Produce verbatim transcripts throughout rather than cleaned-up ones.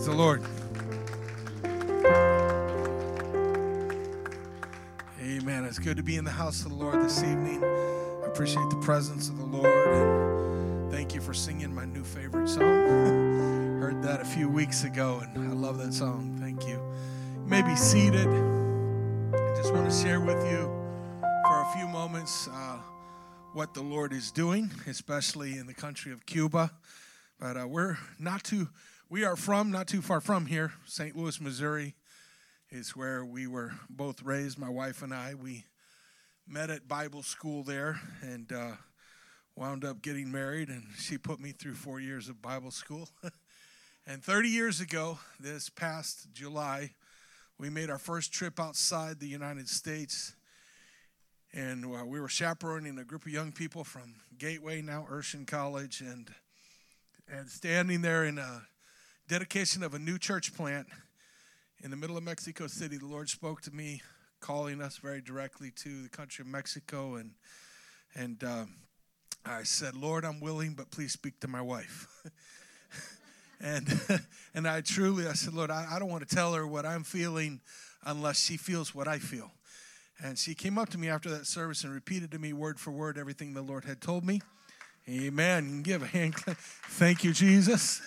the Lord. Amen. It's good to be in the house of the Lord this evening. I appreciate the presence of the Lord, and thank you for singing my new favorite song. Heard that a few weeks ago, and I love that song. Thank you. You may be seated. I just want to share with you for a few moments uh, what the Lord is doing, especially in the country of Cuba. But uh, we're not too, we are from, not too far from here, Saint Louis, Missouri is where we were both raised, my wife and I. We met at Bible school there and uh, wound up getting married, and she put me through four years of Bible school. And thirty years ago, this past July, we made our first trip outside the United States, and uh, we were chaperoning a group of young people from Gateway, now Urshan College, and and standing there in a dedication of a new church plant in the middle of Mexico City. The Lord spoke to me, calling us very directly to the country of Mexico, and and uh, I said, Lord, I'm willing, but please speak to my wife. and and I truly, I said, Lord, I, I don't want to tell her what I'm feeling unless she feels what I feel. And she came up to me after that service and repeated to me word for word everything the Lord had told me. Amen. You can give a hand clap. Thank you, Jesus.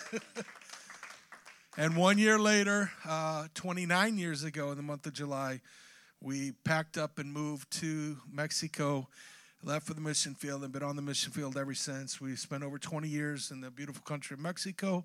And one year later, uh, twenty-nine years ago in the month of July, we packed up and moved to Mexico, left for the mission field, and been on the mission field ever since. We spent over twenty years in the beautiful country of Mexico.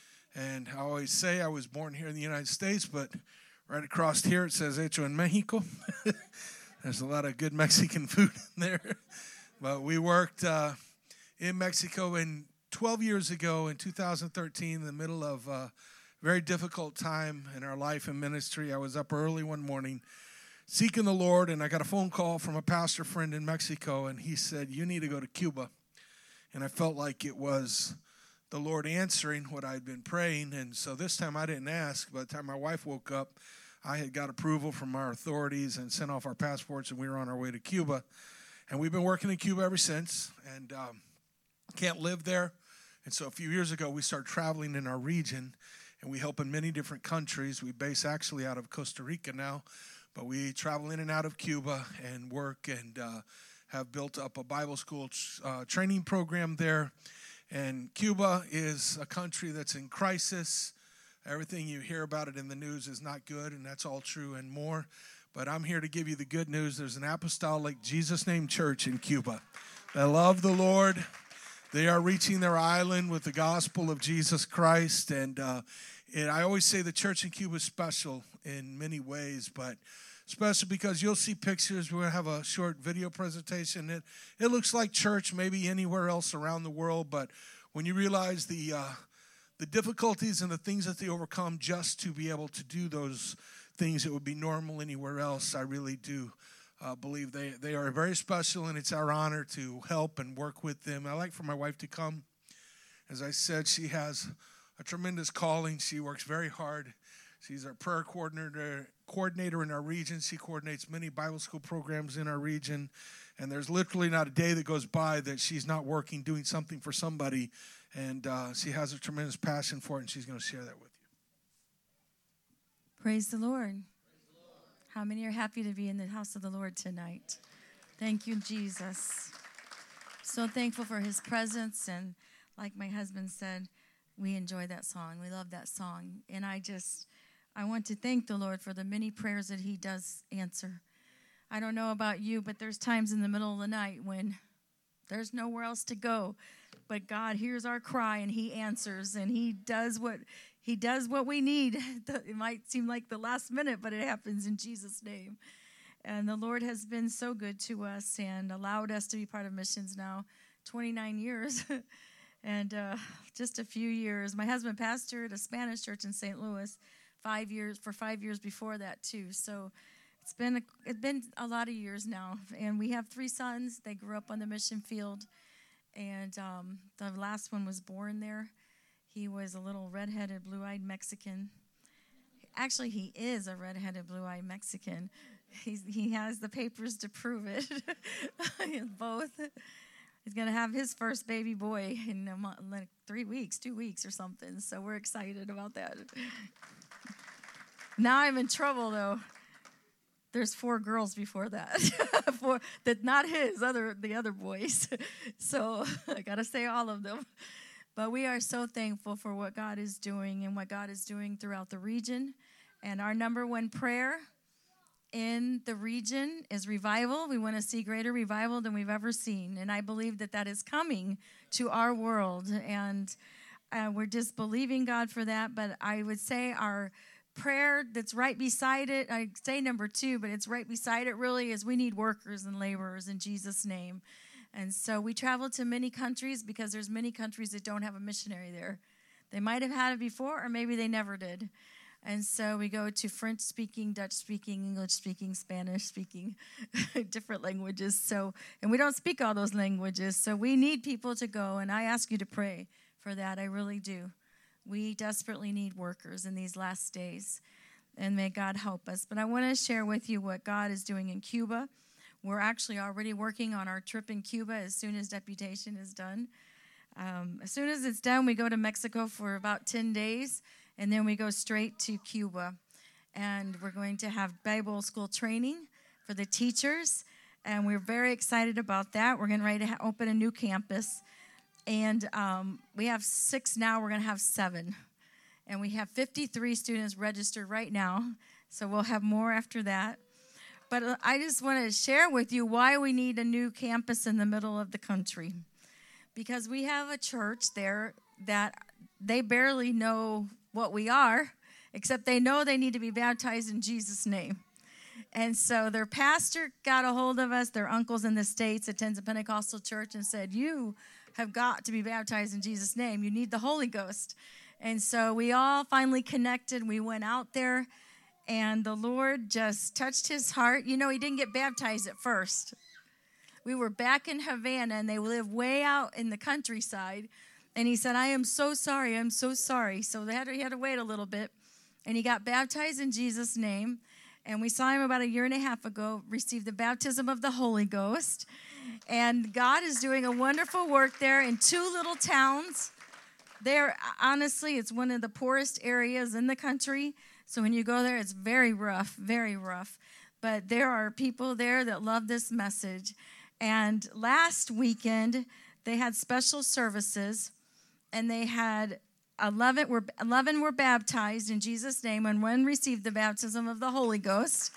And I always say I was born here in the United States, but right across here it says Hecho en Mexico. There's a lot of good Mexican food in there. But we worked uh, in Mexico, and twelve years ago in two thousand thirteen, in the middle of a very difficult time in our life and ministry, I was up early one morning seeking the Lord, and I got a phone call from a pastor friend in Mexico, and he said, you need to go to Cuba. And I felt like it was the Lord answering what I'd been praying, and so this time I didn't ask. By the time my wife woke up, I had got approval from our authorities and sent off our passports, and we were on our way to Cuba. And we've been working in Cuba ever since, and um, can't live there. And so a few years ago, we started traveling in our region, and we help in many different countries. We base actually out of Costa Rica now, but we travel in and out of Cuba and work and uh, have built up a Bible school uh, training program there. And Cuba is a country that's in crisis. Everything you hear about it in the news is not good, and that's all true and more. But I'm here to give you the good news. There's an apostolic Jesus-named church in Cuba. They love the Lord. They are reaching their island with the gospel of Jesus Christ. And, uh, and I always say the church in Cuba is special in many ways, but especially because you'll see pictures. We're going to have a short video presentation. It, it looks like church maybe anywhere else around the world, but when you realize the uh, the difficulties and the things that they overcome just to be able to do those things that would be normal anywhere else, I really do uh, believe they, they are very special, and it's our honor to help and work with them. I like for my wife to come. As I said, she has a tremendous calling. She works very hard. She's our prayer coordinator, coordinator in our region. She coordinates many Bible school programs in our region, and there's literally not a day that goes by that she's not working, doing something for somebody, and uh, she has a tremendous passion for it, and she's going to share that with you. Praise the Lord. How many are happy to be in the house of the Lord tonight? Thank you, Jesus. So thankful for his presence, and like my husband said, we enjoy that song. We love that song, and I just, I want to thank the Lord for the many prayers that he does answer. I don't know about you, but there's times in the middle of the night when there's nowhere else to go, but God hears our cry and he answers, and he does what he does what we need. It might seem like the last minute, but it happens in Jesus' name. And the Lord has been so good to us and allowed us to be part of missions now, twenty-nine years. And uh, just a few years. My husband pastored a Spanish church in Saint Louis five years for five years before that too. So it's been a, it's been a lot of years now. And we have three sons. They grew up on the mission field, and um, the last one was born there. He was a little redheaded, blue-eyed Mexican. Actually, he is a redheaded, blue-eyed Mexican. He's, he has the papers to prove it. Both. He's going to have his first baby boy in a month, like three weeks, two weeks or something. So we're excited about that. Now I'm in trouble, though. There's four girls before that, four, that not his, other the other boys. So I got to say all of them. But we are so thankful for what God is doing and what God is doing throughout the region. And our number one prayer in the region is revival. We want to see greater revival than we've ever seen. And I believe that that is coming to our world. And uh, we're just believing God for that. But I would say our prayer that's right beside it, I say number two, but it's right beside it really, is we need workers and laborers in Jesus' name. And so we travel to many countries because there's many countries that don't have a missionary there. They might have had it before, or maybe they never did. And so we go to French-speaking, Dutch-speaking, English-speaking, Spanish-speaking, different languages. So, and we don't speak all those languages, so we need people to go, and I ask you to pray for that. I really do. We desperately need workers in these last days, and may God help us. But I want to share with you what God is doing in Cuba. We're actually already working on our trip in Cuba as soon as deputation is done. Um, as soon as it's done, we go to Mexico for about ten days, and then we go straight to Cuba. And we're going to have Bible school training for the teachers, and we're very excited about that. We're getting ready to ha- open a new campus. And um, we have six now. We're going to have seven. And we have fifty-three students registered right now. So we'll have more after that. But I just want to share with you why we need a new campus in the middle of the country. Because we have a church there that they barely know what we are, except they know they need to be baptized in Jesus' name. And so their pastor got a hold of us. Their uncles in the States attends a Pentecostal church and said, you have got to be baptized in Jesus' name. You need the Holy Ghost. And so we all finally connected. We went out there, and the Lord just touched his heart. You know, he didn't get baptized at first. We were back in Havana, and they live way out in the countryside. And he said, I am so sorry. I'm so sorry. So they had to, he had to wait a little bit. And he got baptized in Jesus' name. And we saw him about a year and a half ago receive the baptism of the Holy Ghost. And God is doing a wonderful work there in two little towns. There, honestly, it's one of the poorest areas in the country. So when you go there, it's very rough, very rough. But there are people there that love this message. And last weekend, they had special services, and they had eleven were, eleven were baptized in Jesus' name, and one received the baptism of the Holy Ghost.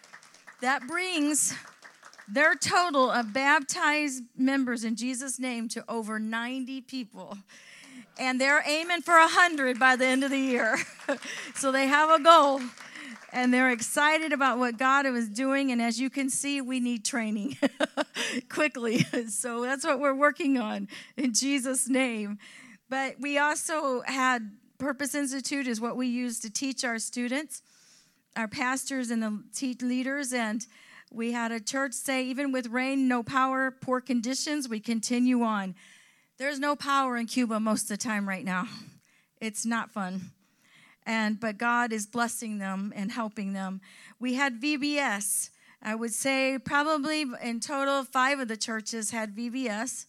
That brings their total of baptized members in Jesus' name to over ninety people. And they're aiming for one hundred by the end of the year. So they have a goal. And they're excited about what God is doing. And as you can see, we need training quickly. So that's what we're working on in Jesus' name. But we also had Purpose Institute is what we use to teach our students, our pastors and the te- leaders. And we had a church say, even with rain, no power, poor conditions, we continue on. There's no power in Cuba most of the time right now. It's not fun. And but God is blessing them and helping them. We had V B S. I would say probably in total five of the churches had V B S.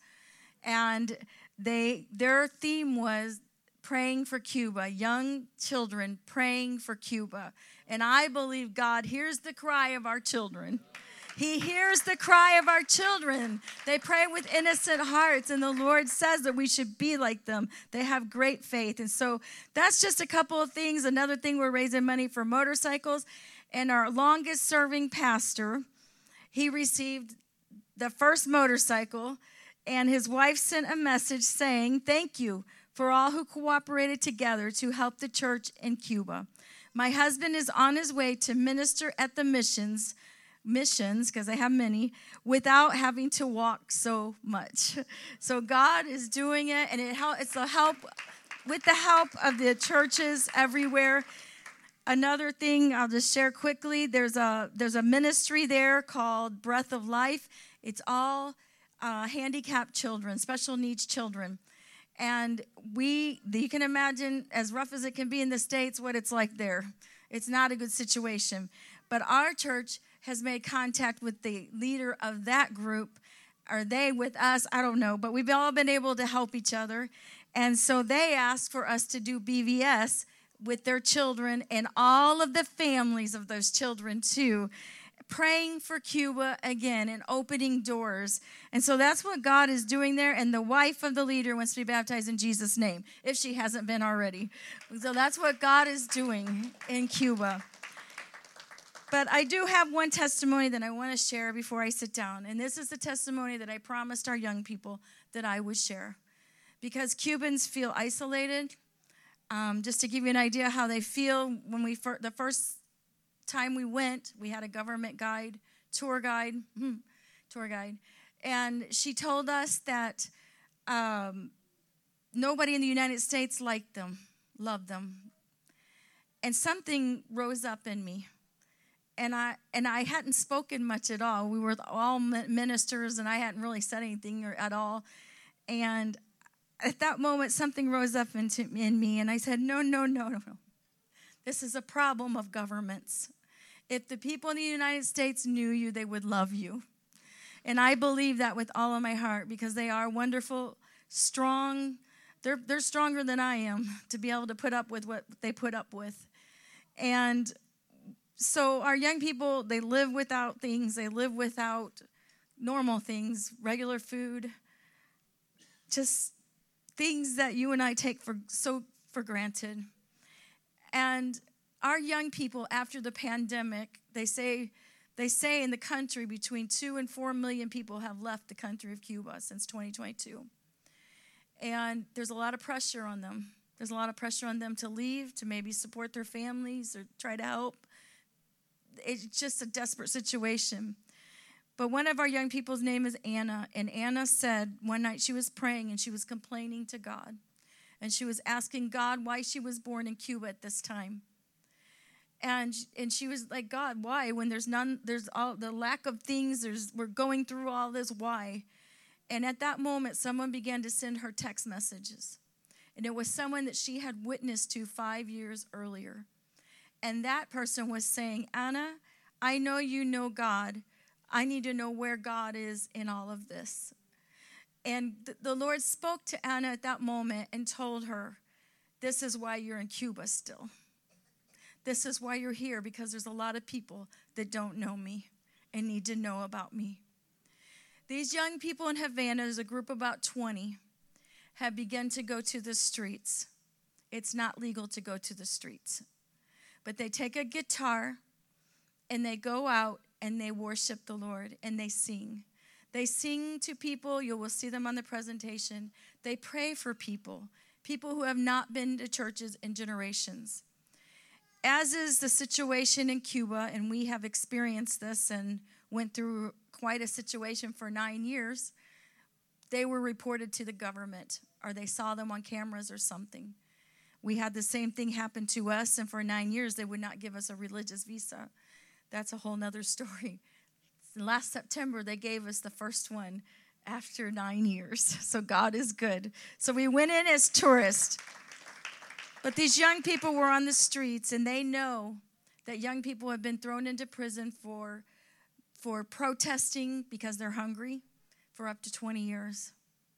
And they their theme was praying for Cuba, young children praying for Cuba. And I believe God hears the cry of our children. He hears the cry of our children. They pray with innocent hearts, and the Lord says that we should be like them. They have great faith. And so that's just a couple of things. Another thing, we're raising money for motorcycles. And our longest-serving pastor, he received the first motorcycle, and his wife sent a message saying, thank you for all who cooperated together to help the church in Cuba. My husband is on his way to minister at the missions missions, because they have many, without having to walk so much. So God is doing it, and it help, it's the help, with the help of the churches everywhere. Another thing I'll just share quickly, there's a there's a ministry there called Breath of Life. It's all uh, handicapped children, special needs children. And we, you can imagine, as rough as it can be in the States, what it's like there. It's not a good situation. But our church has made contact with the leader of that group are they with us? I don't know. But we've all been able to help each other. And so they asked for us to do B V S with their children and all of the families of those children too, praying for Cuba again and opening doors. And so that's what God is doing there. And the wife of the leader wants to be baptized in Jesus' name, if she hasn't been already. So that's what God is doing in Cuba. But I do have one testimony that I want to share before I sit down. And this is the testimony that I promised our young people that I would share. Because Cubans feel isolated. Um, just to give you an idea how they feel, when we fir- the first time we went, we had a government guide, tour guide, tour guide. And she told us that um, nobody in the United States liked them, loved them. And something rose up in me. And I and I hadn't spoken much at all. We were all ministers, and I hadn't really said anything at all. And at that moment, something rose up into, in me, and I said, no, no, no, no, no. This is a problem of governments. If the people in the United States knew you, they would love you. And I believe that with all of my heart, because they are wonderful, strong. They're, they're stronger than I am to be able to put up with what they put up with. And so our young people, they live without things. They live without normal things, regular food, just things that you and I take for so for granted. And our young people, after the pandemic, they say they say in the country between two and four million people have left the country of Cuba since twenty twenty-two. And there's a lot of pressure on them. There's a lot of pressure on them to leave, to maybe support their families or try to help. It's just a desperate situation. But one of our young people's name is Anna. And Anna said one night she was praying and she was complaining to God. And she was asking God why she was born in Cuba at this time. And and she was like, God, why? When there's none, there's all the lack of things, there's we're going through all this, why? And at that moment, someone began to send her text messages. And it was someone that she had witnessed to five years earlier. And that person was saying, Anna, I know you know God. I need to know where God is in all of this. And th- the Lord spoke to Anna at that moment and told her, this is why you're in Cuba still. This is why you're here, because there's a lot of people that don't know me and need to know about me. These young people in Havana, there's a group of about twenty, have begun to go to the streets. It's not legal to go to the streets. But they take a guitar and they go out and they worship the Lord and they sing. They sing to people. You will see them on the presentation. They pray for people, people who have not been to churches in generations. As is the situation in Cuba, and we have experienced this and went through quite a situation for nine years, they were reported to the government, or they saw them on cameras or something. We had the same thing happen to us, and for nine years, they would not give us a religious visa. That's a whole nother story. Last September, they gave us the first one after nine years. So God is good. So we went in as tourists. But these young people were on the streets, and they know that young people have been thrown into prison for, for protesting because they're hungry for up to twenty years.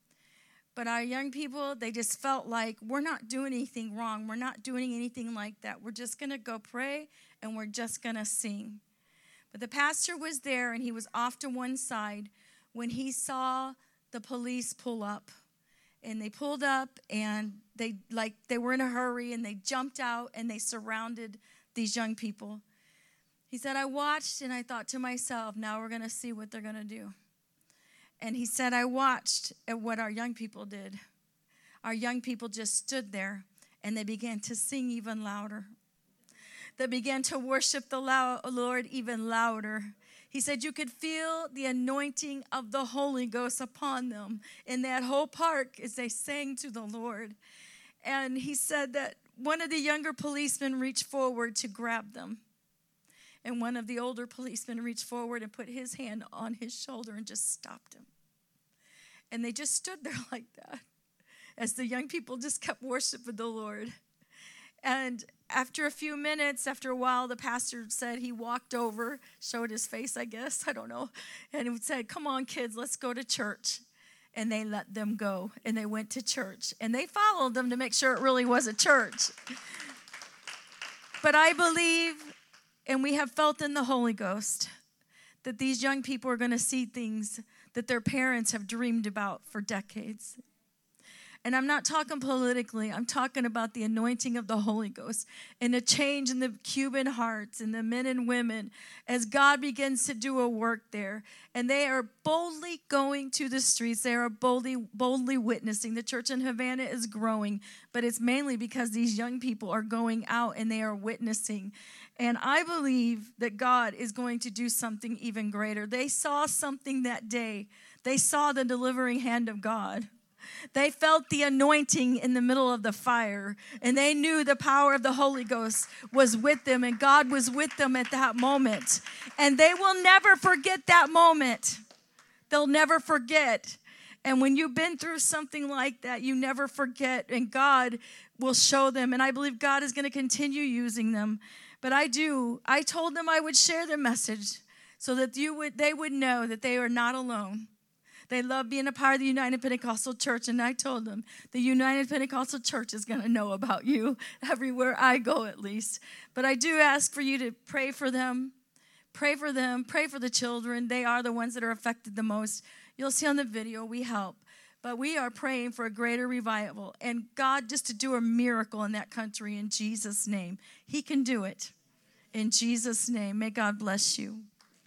But our young people, they just felt like we're not doing anything wrong. We're not doing anything like that. We're just going to go pray, and we're just going to sing. But the pastor was there, and he was off to one side when he saw the police pull up. And they pulled up, and they like they were in a hurry, and they jumped out, and they surrounded these young people. He said, I watched, and I thought to myself, now we're going to see what they're going to do. And he said, I watched at what our young people did. Our young people just stood there, and they began to sing even louder. They began to worship the Lord even louder. He said you could feel the anointing of the Holy Ghost upon them in that whole park as they sang to the Lord. And he said that one of the younger policemen reached forward to grab them. And one of the older policemen reached forward and put his hand on his shoulder and just stopped him. And they just stood there like that as the young people just kept worshiping the Lord. And after a few minutes, after a while, the pastor said he walked over, showed his face, I guess, I don't know, and he said, come on, kids, let's go to church. And they let them go, and they went to church. And they followed them to make sure it really was a church. But I believe, and we have felt in the Holy Ghost, that these young people are going to see things that their parents have dreamed about for decades. And I'm not talking politically. I'm talking about the anointing of the Holy Ghost and the change in the Cuban hearts and the men and women as God begins to do a work there. And they are boldly going to the streets. They are boldly, boldly witnessing. The church in Havana is growing, but it's mainly because these young people are going out and they are witnessing. And I believe that God is going to do something even greater. They saw something that day. They saw the delivering hand of God. They felt the anointing in the middle of the fire, and they knew the power of the Holy Ghost was with them, and God was with them at that moment. And they will never forget that moment. They'll never forget. And when you've been through something like that, you never forget, and God will show them. And I believe God is going to continue using them. But I do. I told them I would share the message so that you would, they would know that they are not alone. They love being a part of the United Pentecostal Church, and I told them the United Pentecostal Church is going to know about you everywhere I go, at least. But I do ask for you to pray for them. Pray for them. Pray for the children. They are the ones that are affected the most. You'll see on the video, we help. But we are praying for a greater revival, and God just to do a miracle in that country in Jesus' name. He can do it in Jesus' name. May God bless you.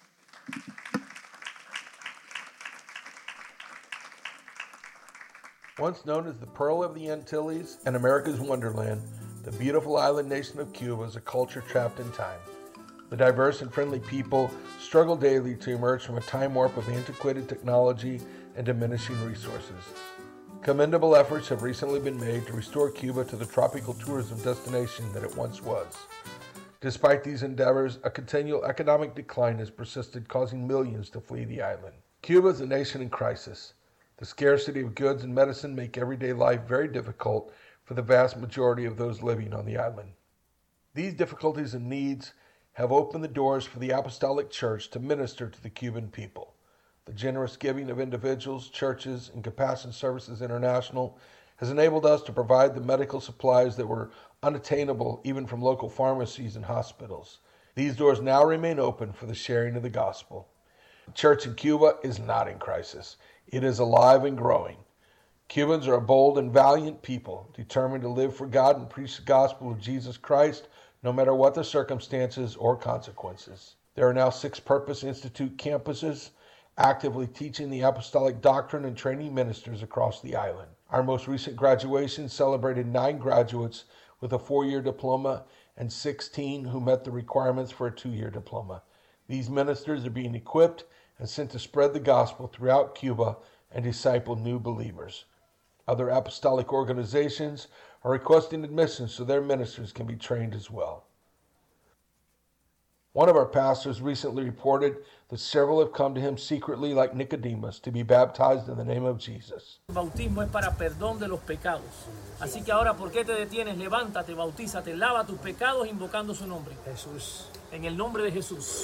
Once known as the Pearl of the Antilles and America's Wonderland, the beautiful island nation of Cuba is a culture trapped in time. The diverse and friendly people struggle daily to emerge from a time warp of antiquated technology and diminishing resources. Commendable efforts have recently been made to restore Cuba to the tropical tourism destination that it once was. Despite these endeavors, a continual economic decline has persisted, causing millions to flee the island. Cuba is a nation in crisis. The scarcity of goods and medicine make everyday life very difficult for the vast majority of those living on the island. These difficulties and needs have opened the doors for the Apostolic Church to minister to the Cuban people. The generous giving of individuals, churches, and Compassion Services International has enabled us to provide the medical supplies that were unattainable even from local pharmacies and hospitals. These doors now remain open for the sharing of the gospel. The church in Cuba is not in crisis. It is alive and growing. Cubans are a bold and valiant people, determined to live for God and preach the gospel of Jesus Christ, no matter what the circumstances or consequences. There are now six Purpose Institute campuses, actively teaching the apostolic doctrine and training ministers across the island. Our most recent graduation celebrated nine graduates with a four-year diploma and sixteen who met the requirements for a two-year diploma. These ministers are being equipped and sent to spread the gospel throughout Cuba and disciple new believers. Other apostolic organizations are requesting admissions so their ministers can be trained as well. One of our pastors recently reported that several have come to him secretly like Nicodemus to be baptized in the name of Jesus. El bautismo es para perdón de los pecados. Así que ahora, ¿por qué te detienes? Levántate, bautízate, lava tus pecados invocando su nombre. Jesús. En el nombre de Jesús.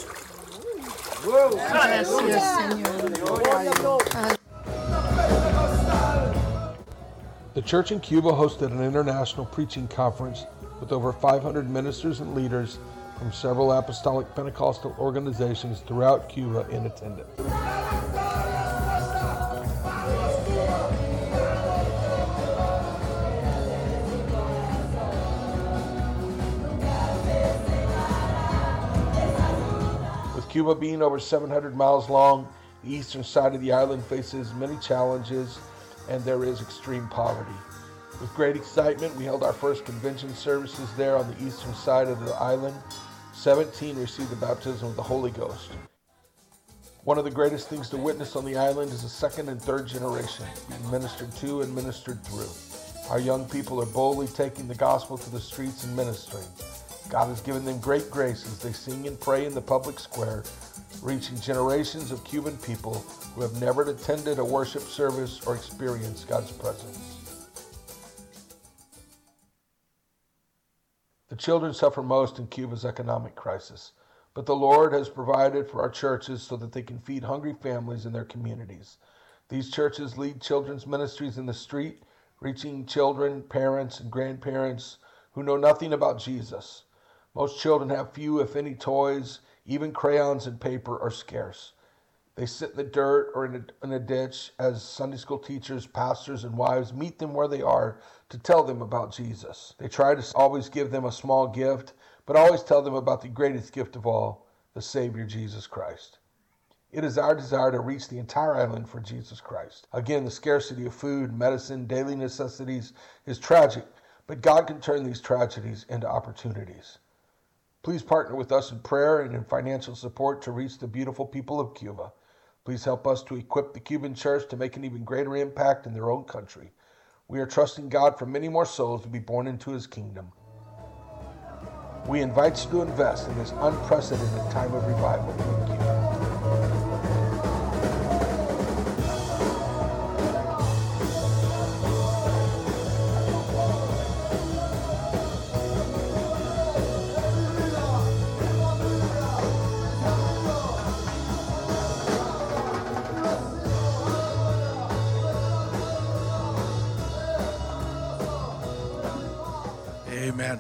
The church in Cuba hosted an international preaching conference with over five hundred ministers and leaders from several apostolic Pentecostal organizations throughout Cuba in attendance. With Cuba being over seven hundred miles long, the eastern side of the island faces many challenges, and there is extreme poverty. With great excitement, we held our first convention services there on the eastern side of the island. seventeen received the baptism of the Holy Ghost. One of the greatest things to witness on the island is the second and third generation being ministered to and ministered through. Our young people are boldly taking the gospel to the streets and ministering. God has given them great grace as they sing and pray in the public square, reaching generations of Cuban people who have never attended a worship service or experienced God's presence. The children suffer most in Cuba's economic crisis, but the Lord has provided for our churches so that they can feed hungry families in their communities. These churches lead children's ministries in the street, reaching children, parents, and grandparents who know nothing about Jesus. Most children have few, if any, toys. Even crayons and paper are scarce. They sit in the dirt or in a, in a ditch as Sunday school teachers, pastors, and wives meet them where they are to tell them about Jesus. They try to always give them a small gift, but always tell them about the greatest gift of all, the Savior, Jesus Christ. It is our desire to reach the entire island for Jesus Christ. Again, the scarcity of food, medicine, daily necessities is tragic, but God can turn these tragedies into opportunities. Please partner with us in prayer and in financial support to reach the beautiful people of Cuba. Please help us to equip the Cuban church to make an even greater impact in their own country. We are trusting God for many more souls to be born into His kingdom. We invite you to invest in this unprecedented time of revival in Cuba. Amen.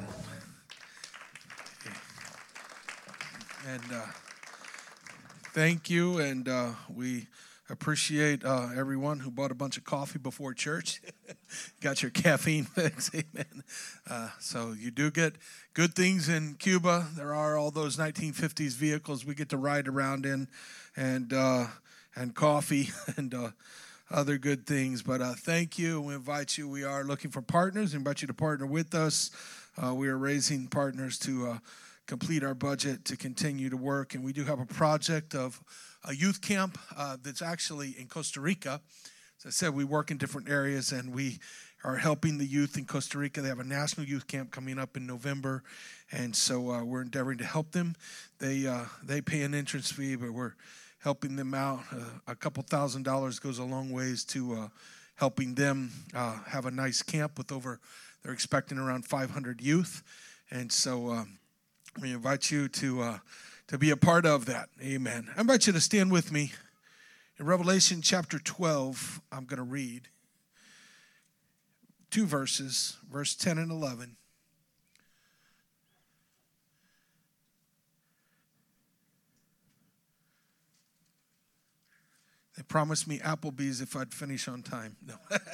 And uh, thank you, and uh, we appreciate uh, everyone who bought a bunch of coffee before church. Got your caffeine fix, amen. Uh, so you do get good things in Cuba. There are all those nineteen fifties vehicles we get to ride around in, and uh, and coffee and uh, other good things. But uh, thank you. We invite you. We are looking for partners. We invite you to partner with us. Uh, we are raising partners to uh, complete our budget to continue to work. And we do have a project of a youth camp uh, that's actually in Costa Rica. As I said, we work in different areas, and we are helping the youth in Costa Rica. They have a national youth camp coming up in November, and so uh, we're endeavoring to help them. They uh, they pay an entrance fee, but we're helping them out. Uh, a couple thousand dollars goes a long ways to uh, helping them uh, have a nice camp with over, they're expecting around five hundred youth. And so um, we invite you to uh, to be a part of that. Amen. I invite you to stand with me. In Revelation chapter twelve, I'm going to read two verses, verse ten and eleven. They promised me Applebee's if I'd finish on time. No.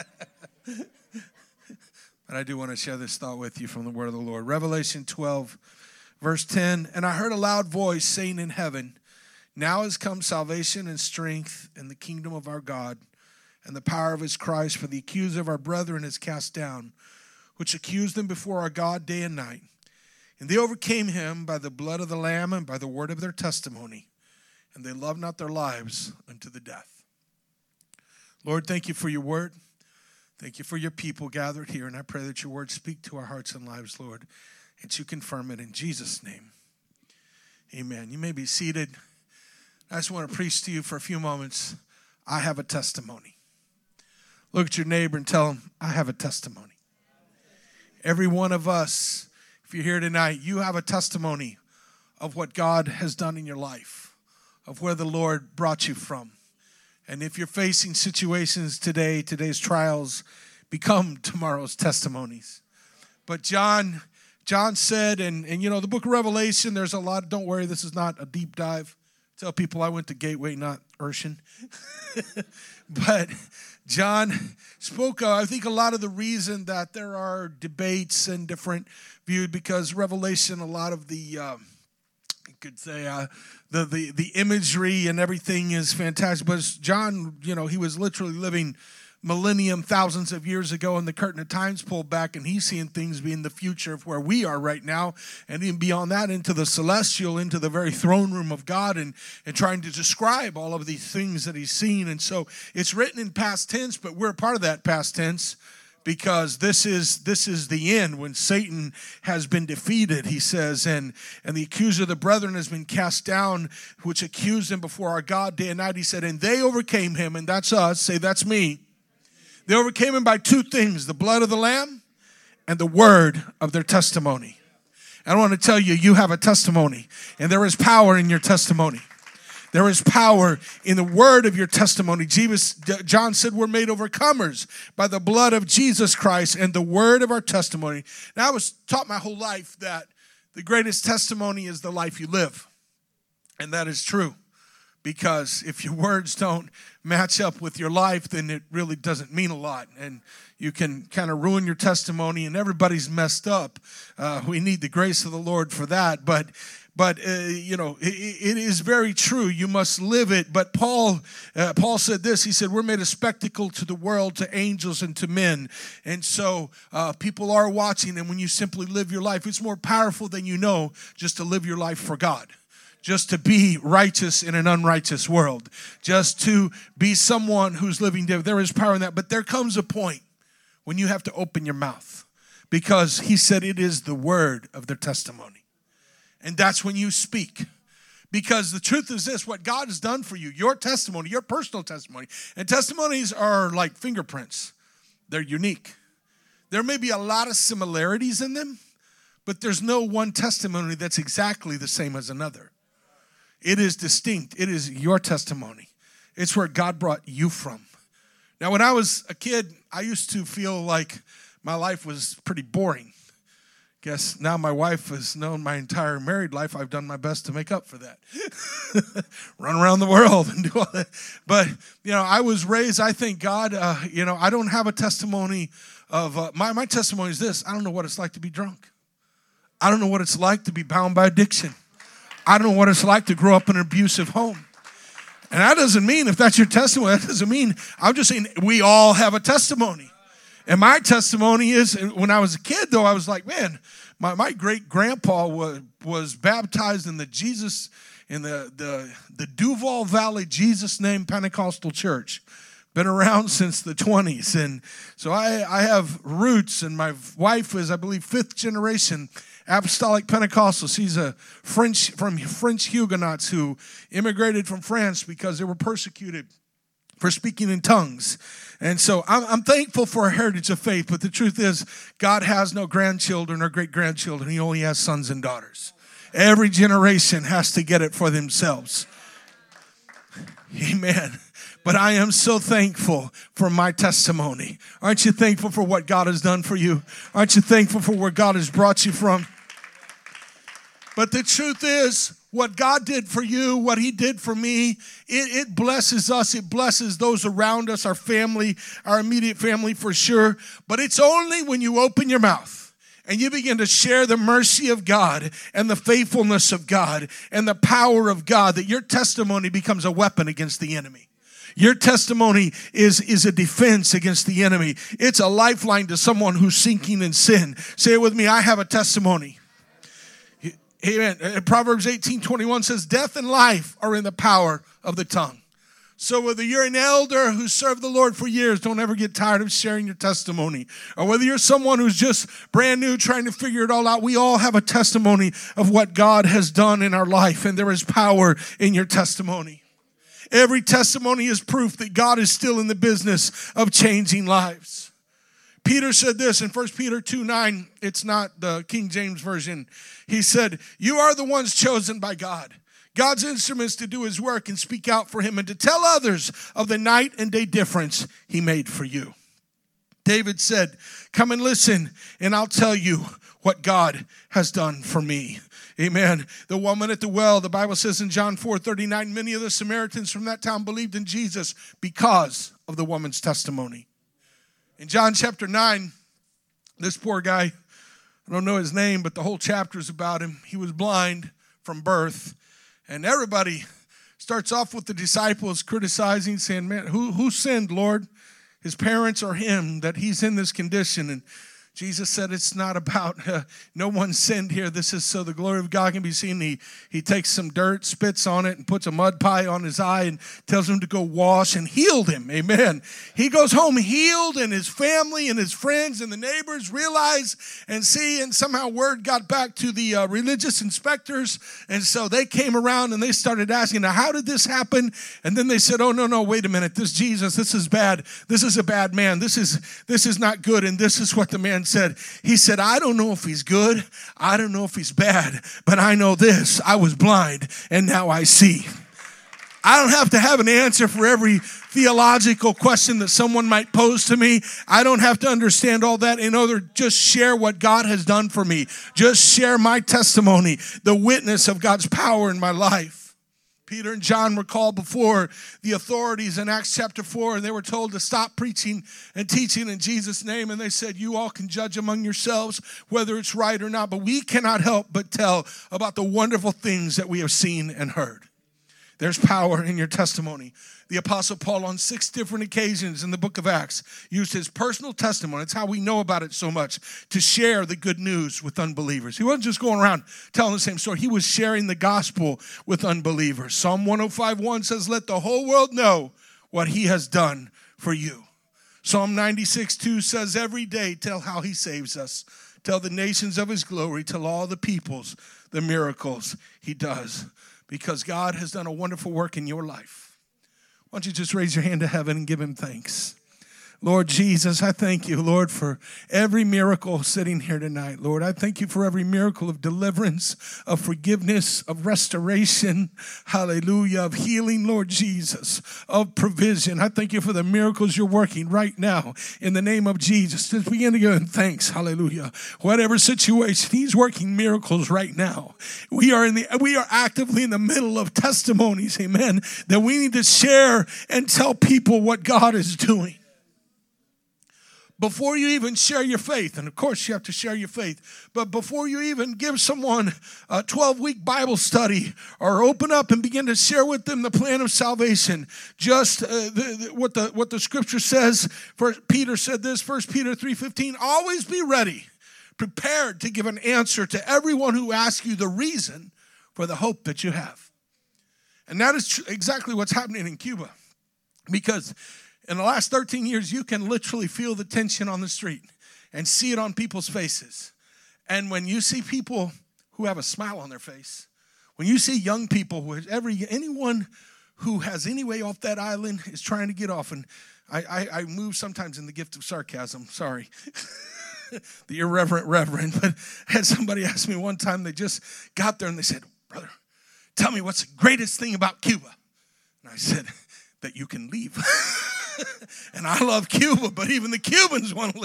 But I do want to share this thought with you from the word of the Lord. Revelation twelve, verse ten. And I heard a loud voice saying in heaven, now has come salvation and strength in the kingdom of our God and the power of his Christ, for the accuser of our brethren is cast down, which accused them before our God day and night. And they overcame him by the blood of the Lamb and by the word of their testimony. And they loved not their lives unto the death. Lord, thank you for your word. Thank you for your people gathered here. And I pray that your word speak to our hearts and lives, Lord, and to confirm it in Jesus' name. Amen. You may be seated. I just want to preach to you for a few moments. I have a testimony. Look at your neighbor and tell him, I have a testimony. Every one of us, if you're here tonight, you have a testimony of what God has done in your life, of where the Lord brought you from. And if you're facing situations today, today's trials become tomorrow's testimonies. But John, John said, and, and you know, the book of Revelation, there's a lot, don't worry, this is not a deep dive. Tell people I went to Gateway, not Urshan. But John spoke, uh, I think, a lot of the reason that there are debates and different views, because Revelation, a lot of the, um, you could say, uh, the, the, the imagery and everything is fantastic. But John, you know, he was literally living millennium, thousands of years ago, and the curtain of time's pulled back, and he's seeing things be in the future of where we are right now, and even beyond that into the celestial, into the very throne room of God, and, and trying to describe all of these things that he's seen. And so it's written in past tense, but we're a part of that past tense, because this is this is the end when Satan has been defeated, he says, and, and the accuser of the brethren has been cast down, which accused him before our God day and night. He said, and they overcame him, and that's us. Say, that's me. They overcame him by two things, the blood of the Lamb and the word of their testimony. I want to tell you, you have a testimony, and there is power in your testimony. There is power in the word of your testimony. Jesus, John said we're made overcomers by the blood of Jesus Christ and the word of our testimony. Now, I was taught my whole life that the greatest testimony is the life you live. And that is true. Because if your words don't match up with your life, then it really doesn't mean a lot. And you can kind of ruin your testimony, and everybody's messed up. Uh, we need the grace of the Lord for that. But But, uh, you know, it, it is very true. You must live it. But Paul uh, Paul said this. He said, we're made a spectacle to the world, to angels, and to men. And so uh, people are watching. And when you simply live your life, it's more powerful than you know just to live your life for God. Just to be righteous in an unrighteous world. Just to be someone who's living there. There is power in that. But there comes a point when you have to open your mouth. Because he said it is the word of their testimony. And that's when you speak. Because the truth is this, what God has done for you, your testimony, your personal testimony. And testimonies are like fingerprints. They're unique. There may be a lot of similarities in them, but there's no one testimony that's exactly the same as another. It is distinct. It is your testimony. It's where God brought you from. Now, when I was a kid, I used to feel like my life was pretty boring. Guess now my wife has known my entire married life. I've done my best to make up for that. Run around the world and do all that. But, you know, I was raised, I thank God, uh, you know, I don't have a testimony of, uh, my, my testimony is this. I don't know what it's like to be drunk. I don't know what it's like to be bound by addiction. I don't know what it's like to grow up in an abusive home. And that doesn't mean, if that's your testimony, that doesn't mean, I'm just saying we all have a testimony. And my testimony is, when I was a kid, though, I was like, man, my, my great-grandpa was, was baptized in the Jesus, in the, the, the Duval Valley Jesus Name Pentecostal Church. Been around since the twenties. And so I, I have roots, and my wife is, I believe, fifth generation Apostolic Pentecostal. She's a French, from French Huguenots who immigrated from France because they were persecuted for speaking in tongues. And so I'm, I'm thankful for a heritage of faith, but the truth is God has no grandchildren or great-grandchildren. He only has sons and daughters. Every generation has to get it for themselves. Amen. But I am so thankful for my testimony. Aren't you thankful for what God has done for you? Aren't you thankful for where God has brought you from? But the truth is, what God did for you, what he did for me, it, it blesses us. It blesses those around us, our family, our immediate family for sure. But it's only when you open your mouth and you begin to share the mercy of God and the faithfulness of God and the power of God that your testimony becomes a weapon against the enemy. Your testimony is, is a defense against the enemy. It's a lifeline to someone who's sinking in sin. Say it with me, I have a testimony. Amen. Proverbs eighteen twenty-one says, death and life are in the power of the tongue. So whether you're an elder who served the Lord for years, don't ever get tired of sharing your testimony. Or whether you're someone who's just brand new trying to figure it all out, we all have a testimony of what God has done in our life. And there is power in your testimony. Every testimony is proof that God is still in the business of changing lives. Peter said this in First Peter two nine. It's not the King James Version. He said, you are the ones chosen by God, God's instruments to do his work and speak out for him and to tell others of the night and day difference he made for you. David said, come and listen, and I'll tell you what God has done for me. Amen. The woman at the well, the Bible says in John four thirty-nine, many of the Samaritans from that town believed in Jesus because of the woman's testimony. In John chapter nine, this poor guy, I don't know his name, but the whole chapter is about him. He was blind from birth. And everybody starts off with the disciples criticizing, saying, man, who, who sinned, Lord? His parents or him, that he's in this condition? And Jesus said, it's not about, uh, no one sinned here. This is so the glory of God can be seen. He, he takes some dirt, spits on it, and puts a mud pie on his eye and tells him to go wash, and healed him. Amen. He goes home healed, and his family and his friends and the neighbors realize and see, and somehow word got back to the uh, religious inspectors. And so they came around and they started asking, now, how did this happen? And then they said, oh, no, no, wait a minute. This Jesus, this is bad. This is a bad man. This is, this is not good. And this is what the man man said, he said, I don't know if he's good. I don't know if he's bad, but I know this. I was blind and now I see. I don't have to have an answer for every theological question that someone might pose to me. I don't have to understand all that in order to just share what God has done for me. Just share my testimony, the witness of God's power in my life. Peter and John were called before the authorities in Acts chapter four, and they were told to stop preaching and teaching in Jesus' name. And they said, you all can judge among yourselves whether it's right or not, but we cannot help but tell about the wonderful things that we have seen and heard. There's power in your testimony. The Apostle Paul, on six different occasions in the book of Acts, used his personal testimony. It's how we know about it so much, to share the good news with unbelievers. He wasn't just going around telling the same story. He was sharing the gospel with unbelievers. Psalm one oh five one says, let the whole world know what he has done for you. Psalm ninety-six two says, every day tell how he saves us. Tell the nations of his glory. Tell all the peoples the miracles he does. Because God has done a wonderful work in your life. Why don't you just raise your hand to heaven and give him thanks. Lord Jesus, I thank you, Lord, for every miracle sitting here tonight, Lord. I thank you for every miracle of deliverance, of forgiveness, of restoration, hallelujah, of healing, Lord Jesus, of provision. I thank you for the miracles you're working right now in the name of Jesus. Just begin to give him thanks, hallelujah. Whatever situation, he's working miracles right now. We are in the we are actively in the middle of testimonies, amen, that we need to share and tell people what God is doing. Before you even share your faith, and of course you have to share your faith, but before you even give someone a twelve-week Bible study or open up and begin to share with them the plan of salvation, just uh, the, the, what the what the scripture says, First Peter said this, First Peter three fifteen, always be ready, prepared to give an answer to everyone who asks you the reason for the hope that you have. And that is tr- exactly what's happening in Cuba, because in the last thirteen years, you can literally feel the tension on the street and see it on people's faces. And when you see people who have a smile on their face, when you see young people, who every anyone who has any way off that island is trying to get off. And I, I, I move sometimes in the gift of sarcasm, sorry. The irreverent reverend. But I had somebody ask me one time, they just got there and they said, brother, tell me what's the greatest thing about Cuba? And I said, that you can leave. And I love Cuba, but even the Cubans want to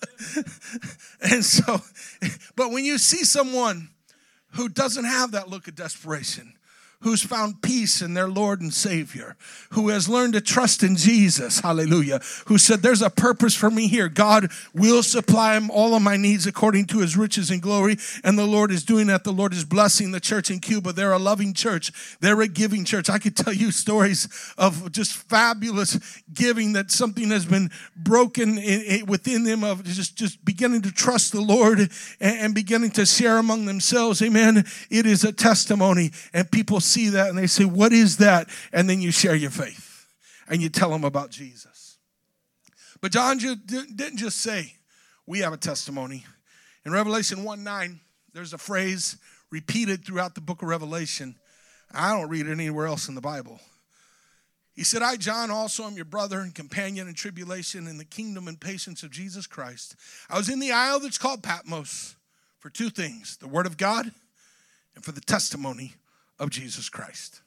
leave. And so, but when you see someone who doesn't have that look of desperation, who's found peace in their Lord and Savior, who has learned to trust in Jesus, hallelujah, who said, there's a purpose for me here. God will supply him all of my needs according to his riches and glory, and the Lord is doing that. The Lord is blessing the church in Cuba. They're a loving church. They're a giving church. I could tell you stories of just fabulous giving, that something has been broken in, in, within them, of just, just beginning to trust the Lord and, and beginning to share among themselves. Amen. It is a testimony, and people see that and they say, what is that? And then you share your faith and you tell them about Jesus. But John didn't just say, we have a testimony. In Revelation one nine, there's a phrase repeated throughout the book of Revelation. I don't read it anywhere else in the Bible. He said, I, John, also am your brother and companion in tribulation in the kingdom and patience of Jesus Christ. I was in the isle that's called Patmos for two things, the word of God and for the testimony of Jesus Christ.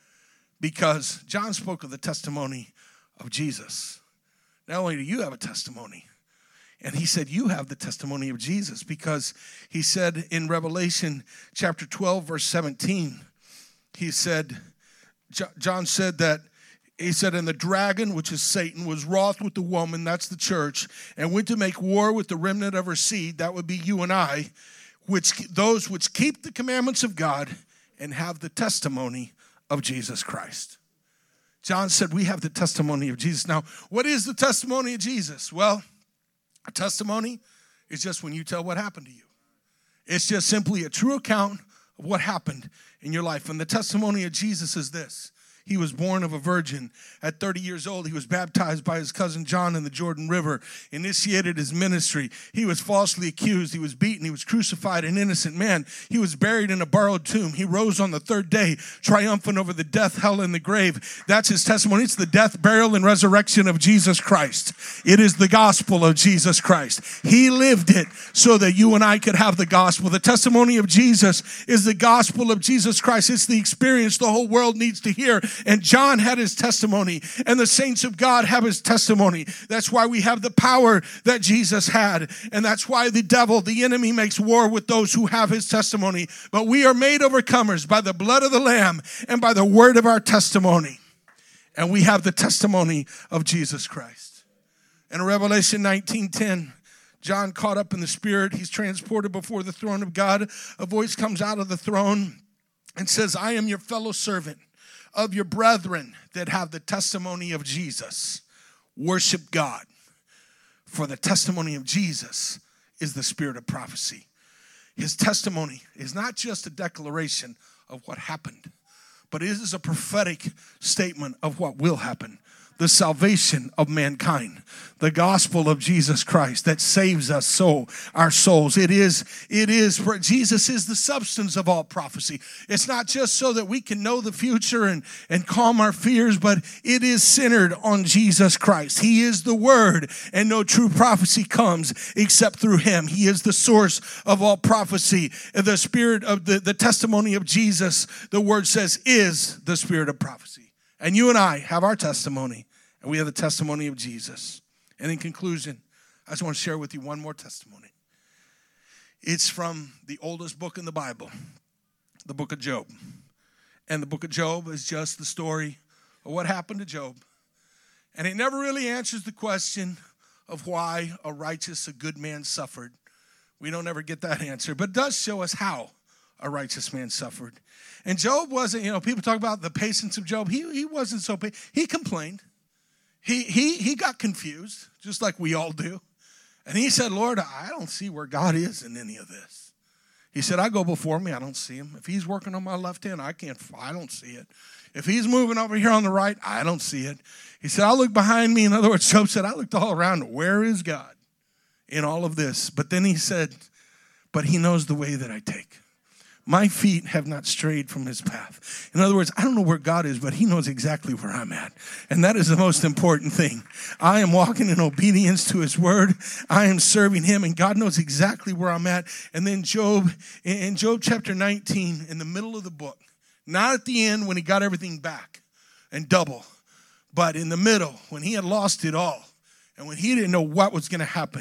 Because John spoke of the testimony of Jesus. Not only do you have a testimony, and he said you have the testimony of Jesus, because he said in Revelation chapter twelve, verse seventeen, he said, John said that, he said, and the dragon, which is Satan, was wroth with the woman, that's the church, and went to make war with the remnant of her seed, that would be you and I, which those which keep the commandments of God and have the testimony of Jesus Christ. John said, we have the testimony of Jesus. Now, what is the testimony of Jesus? Well, a testimony is just when you tell what happened to you. It's just simply a true account of what happened in your life. And the testimony of Jesus is this. He was born of a virgin. At thirty years old, he was baptized by his cousin John in the Jordan River, initiated his ministry. He was falsely accused. He was beaten. He was crucified, an innocent man. He was buried in a borrowed tomb. He rose on the third day, triumphant over the death, hell, and the grave. That's his testimony. It's the death, burial, and resurrection of Jesus Christ. It is the gospel of Jesus Christ. He lived it so that you and I could have the gospel. The testimony of Jesus is the gospel of Jesus Christ. It's the experience the whole world needs to hear. And John had his testimony, and the saints of God have his testimony. That's why we have the power that Jesus had. And that's why the devil, the enemy, makes war with those who have his testimony. But we are made overcomers by the blood of the Lamb and by the word of our testimony. And we have the testimony of Jesus Christ. In Revelation nineteen ten, John, caught up in the Spirit, he's transported before the throne of God. A voice comes out of the throne and says, I am your fellow servant of your brethren that have the testimony of Jesus. Worship God. For the testimony of Jesus is the spirit of prophecy. His testimony is not just a declaration of what happened, but it is a prophetic statement of what will happen. The salvation of mankind, the gospel of Jesus Christ that saves us, so our souls. It is, it is, for Jesus is the substance of all prophecy. It's not just so that we can know the future and, and calm our fears, but it is centered on Jesus Christ. He is the word, and no true prophecy comes except through him. He is the source of all prophecy. The spirit of the, the testimony of Jesus, the word says, is the spirit of prophecy. And you and I have our testimony, and we have the testimony of Jesus. And in conclusion, I just want to share with you one more testimony. It's from the oldest book in the Bible, the book of Job. And the book of Job is just the story of what happened to Job. And it never really answers the question of why a righteous, a good man suffered. We don't ever get that answer, but it does show us how a righteous man suffered. And Job wasn't, you know, people talk about the patience of Job. He, he wasn't so patient. He complained. He, he, he got confused, just like we all do. And he said, Lord, I don't see where God is in any of this. He said, I go before me, I don't see him. If he's working on my left hand, I can't, I don't see it. If he's moving over here on the right, I don't see it. He said, I look behind me. In other words, Job said, I looked all around. Where is God in all of this? But then he said, but he knows the way that I take. My feet have not strayed from his path. In other words, I don't know where God is, but he knows exactly where I'm at. And that is the most important thing. I am walking in obedience to his word. I am serving him, and God knows exactly where I'm at. And then Job, in Job chapter nineteen, in the middle of the book, not at the end when he got everything back and double, but in the middle when he had lost it all and when he didn't know what was going to happen,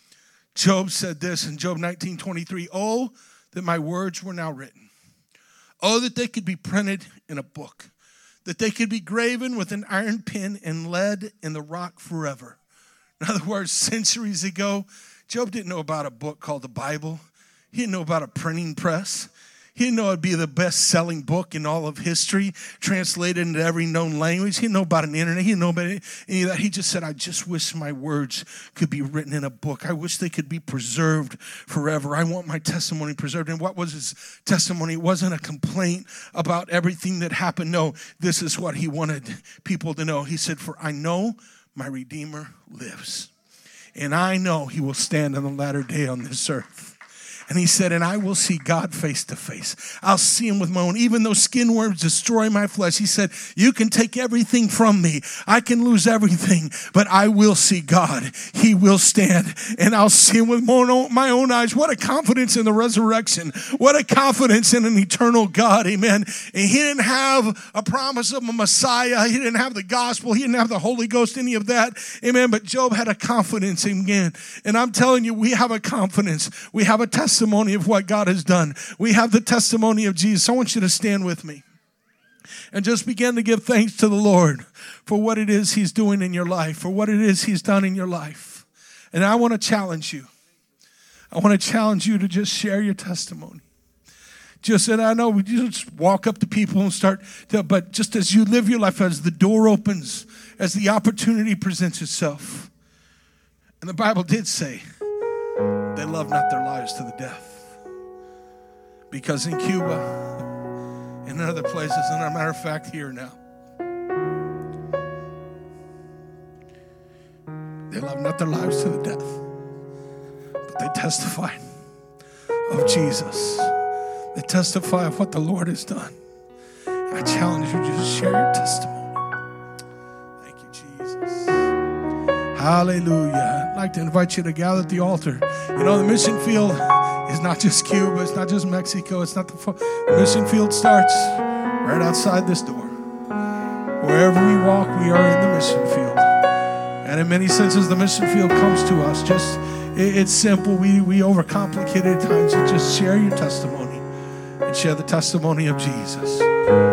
Job said this in Job nineteen twenty-three, oh, that my words were now written. Oh, that they could be printed in a book, that they could be graven with an iron pen and lead in the rock forever. In other words, centuries ago, Job didn't know about a book called the Bible. He didn't know about a printing press. He didn't know it'd be the best-selling book in all of history, translated into every known language. He didn't know about an internet. He didn't know about any of that. He just said, I just wish my words could be written in a book. I wish they could be preserved forever. I want my testimony preserved. And what was his testimony? It wasn't a complaint about everything that happened. No, this is what he wanted people to know. He said, for I know my Redeemer lives, and I know he will stand on the latter day on this earth. And he said, and I will see God face to face. I'll see him with my own. Even though skin worms destroy my flesh, he said, you can take everything from me. I can lose everything, but I will see God. He will stand, and I'll see him with my own eyes. What a confidence in the resurrection. What a confidence in an eternal God. Amen. And he didn't have a promise of a Messiah. He didn't have the gospel. He didn't have the Holy Ghost, any of that. Amen. But Job had a confidence again. And I'm telling you, we have a confidence. We have a testimony. Testimony of what God has done. We have the testimony of Jesus. I want you to stand with me and just begin to give thanks to the Lord for what it is he's doing in your life, for what it is he's done in your life. And I want to challenge you. I want to challenge you to just share your testimony. Just, and I know we just walk up to people and start, to, but just as you live your life, as the door opens, as the opportunity presents itself. And the Bible did say, they love not their lives to the death. Because in Cuba and in other places, and as a matter of fact here now, They love not their lives to the death, but they testify of Jesus. They testify of what the Lord has done. I challenge you to just share your testimony. Thank you, Jesus. Hallelujah. I'd like to invite you to gather at the altar. You know, the mission field is not just Cuba. It's not just Mexico. It's not the, fo- the mission field starts right outside this door. Wherever we walk, we are in the mission field. And in many senses, the mission field comes to us. Just, it, it's simple. We, we overcomplicate it at times. So just share your testimony and share the testimony of Jesus.